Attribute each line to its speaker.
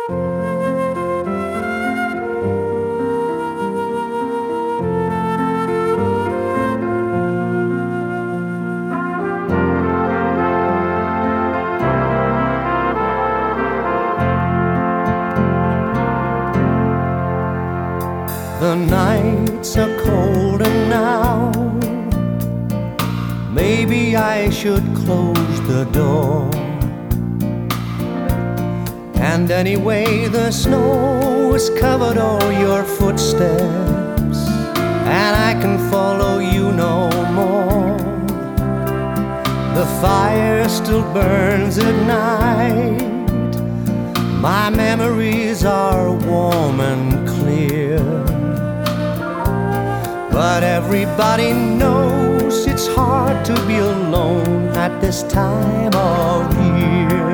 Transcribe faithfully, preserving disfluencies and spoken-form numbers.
Speaker 1: The nights are colder now. Maybe I should close the door. And anyway, the snow has covered all your footsteps, and I can follow you no more. The fire still burns at night. My memories are warm and clear. But everybody knows it's hard to be alone at this time of year.